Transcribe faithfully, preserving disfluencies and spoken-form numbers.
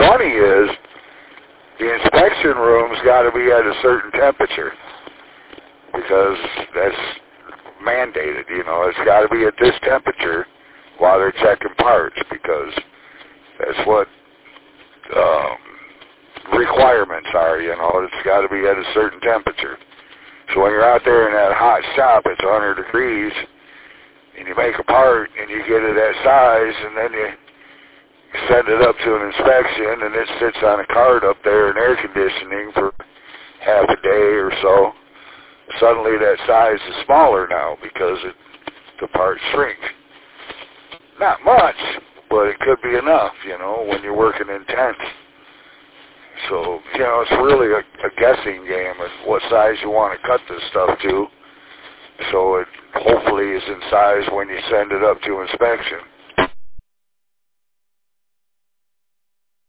funny is the inspection room's got to be at a certain temperature because that's mandated, you know. It's got to be at this temperature while they're checking parts because that's what um, requirements are, you know. It's got to be at a certain temperature. So when you're out there in that hot shop, it's one hundred degrees, and you make a part, and you get it that size, and then you send it up to an inspection, and it sits on a cart up there in air conditioning for half a day or so. Suddenly that size is smaller now because it, the parts shrink. Not much, but it could be enough, you know, when you're working intense. So, you know, it's really a, a guessing game of what size you want to cut this stuff to, so it hopefully is in size when you send it up to inspection.